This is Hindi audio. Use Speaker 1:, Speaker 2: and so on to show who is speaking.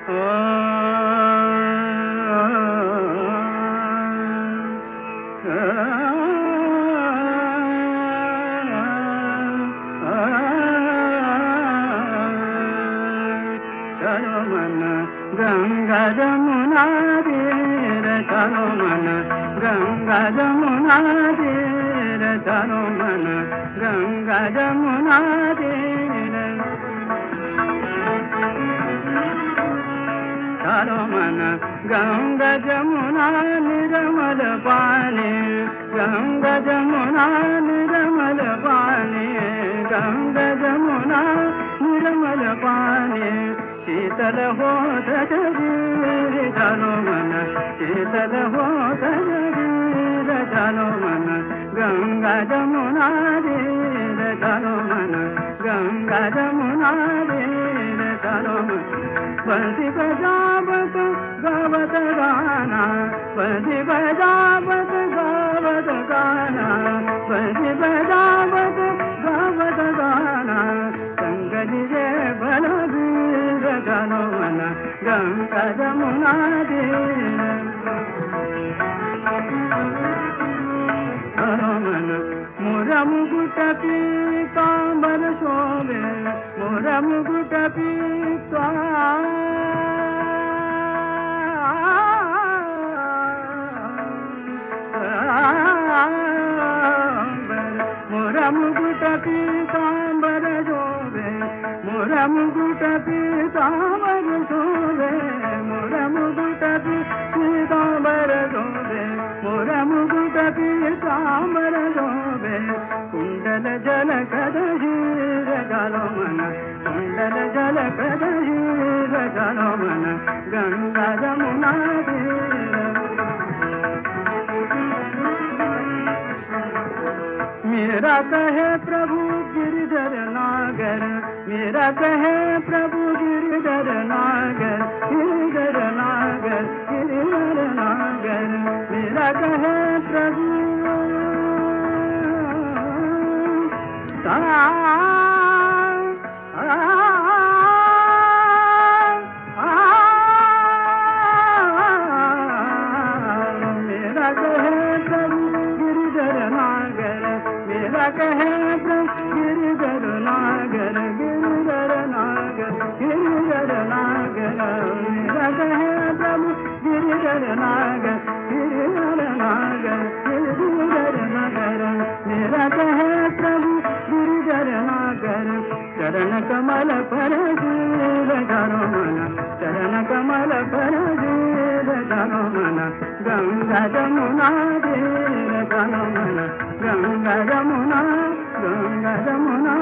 Speaker 1: गंगा जमुना तीर चलो मन, गंगा जमुना तीर चलो मन, गंगा जमुना तीर चलो मन, गंगा जमुना निर्मल पानी, गंगा जमुना निर्मल पानी, गंगा जमुना निर्मल पानी, शीतल होत शरीर चलो मन, शीतल होत शरीर चलो मन, गंगा जमुना तीर चलो मन, गंगा जमुना तीर चलो मन। बंसी बजावत गावत गाना, बंसी बजावत गावत गाना, बंसी बजावत गावत गाना, संगति जे बलबीर चलो मन, गंगा जमुना तीर चलो मन। मोरा मुकुट पीतांबर शोभे, मोरा मुकुट पीतांबर, मोरा मुकुट पीतांबर शोभे, मोरा मुकुट पीतांबर शोभे, मोरा मुकुट पीतांबर शोभे, मोरा मुकुट पीतांबर शोभे, कुंडल झलकत हीर चलो मन, कुंडल झलकत हीर चलो मन, गंगा जमुना तीर। मेरा कहे प्रभु गिरधर नागर, मेरा कहे प्रभु गिरधर नागर, गिरधर नागर, गिरधर नागर, मेरा कहे प्रभु मेरा कहे प्रभु गिरधर नागर, मेरा कहे प्रभु गिरधर नागर, गिरधर नागर, गिरधर नागर, मेरा कहे प्रभु गिरधर नागर, गिरधर नागर, गिरधर नागर, मेरा कहे प्रभु गिरधर नागर। चरण कमल पर गिर चलो मन, चरण कमल पर गिर चलो मन, गंगा जमुना तीर चलो मन, गंगा जमुना, गंगा जमुना